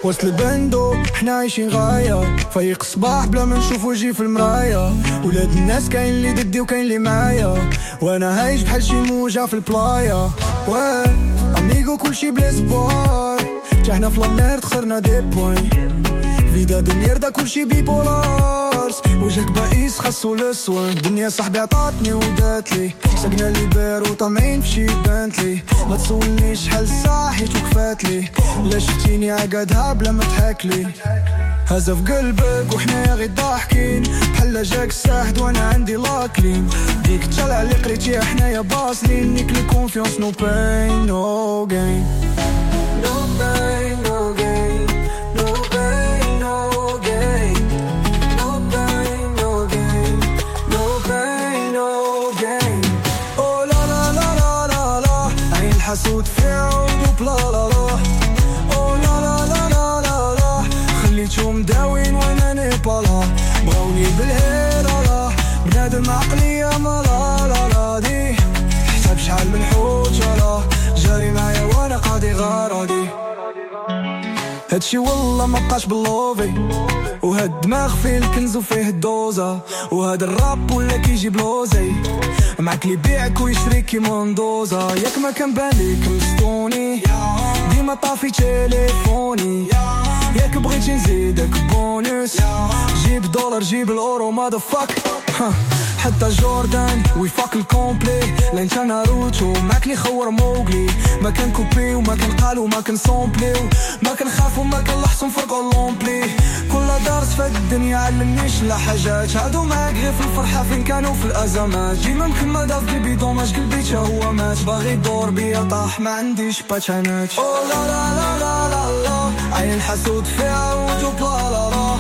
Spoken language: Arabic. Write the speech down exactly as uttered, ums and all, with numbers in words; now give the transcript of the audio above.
وسط البندو حنا عايشين غاية، فايق صباح بلا ما نشوف وجهي في المراية. ولاد الناس كاين اللي ضدي وكاين اللي معايا، وانا عايش بحال شي موجة في البلايا. واه اميغو كلشي بلا سبور، تحنا في لاميرد خسرنا دي بوين. فيدا دي ميردا كلشي بيبولارز، وجهك بائس خاصو للسوان. الدنيا صاحبي عطاتني وداتلي، ساقنا لي بير وطامعين فشي بنتلي. ما تسولنيش شحال ساعة حيت وكفاتلي، لا شفتيني عقادها بلا ما تحكلي. هزا في قلبك وحنايا غير ضاحكين، بحال جاك الساحد وانا عندي لاكلين. ديك تشالع اللي قريتيها حنايا باصلين، نيكلي كونفيونس نو بين نو جين. No pain, no gain. No pain, no gain. No pain, no gain. No pain, no gain. Oh la la la la la la. عين الحسود في عود وبلا لا لا. Oh la la la la la la. خليتهم داوين وانا نيبالا، بغاوني بالهيلا لا. بنادم عقلية ما لا لا لا دي، حساب شحال من حوجة لا. جاري معايا وانا قاضي غراضي. هادشي والله مبقاش باللوفي، وهاد الدماغ فيه الكنز وفيه الدوزة. وهاد الراب ولا كيجي بلوزي، معاك لي بيعك ويشريك كيما ندوزة. ياك ما كان باليك مستوني، ديما طافي تليفوني. ياك بغيتي نزيدك بونس، جيب دولار جيب الاورو ماذا فاك. حتى جوردان وي فاك الكومبلي، لا انت ناروتو معاك لي خور موغلي. ما كان كوبي وما كان قال وما كان سومبلي، ما كان خاف وما كان لحصن فرقو لومبلي. كل درس في الدنيا علمنيش لا حاجات، هادو معاك غير في الفرحة فين كانوا في الازمات. ديما مكمل داف في بيدون ماش قلبي هو مات، باغي يدور بيا طاح ما عنديش باتشانات. او لا لا لا لا لا لا، عين الحسود في عود وبلا لا لا.